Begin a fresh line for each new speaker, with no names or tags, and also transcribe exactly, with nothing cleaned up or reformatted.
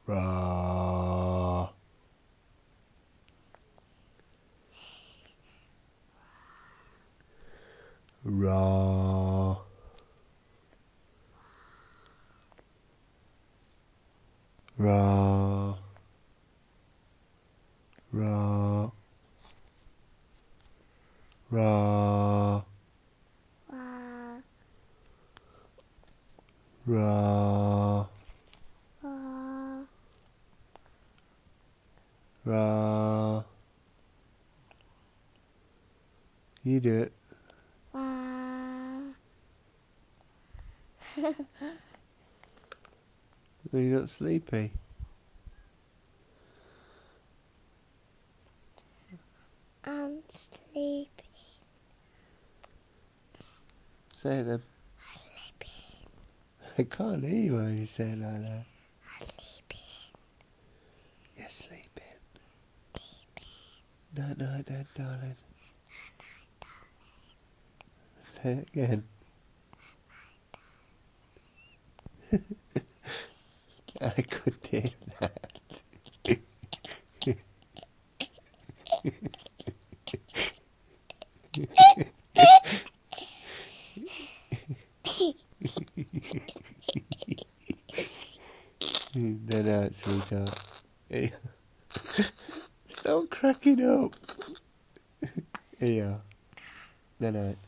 Ra. Ra. Ra. Ra. Ra. Ra. Ra. You do it. Are you not sleepy?
I'm sleepy.
Say them.
I'm sleepy.
I can't hear you when you say it like that.
I'm sleepy.
You're sleeping. Night, night, night, darling. Say it again. I could do that. No, no, sweetheart. Stop cracking up. Here you are. No, no.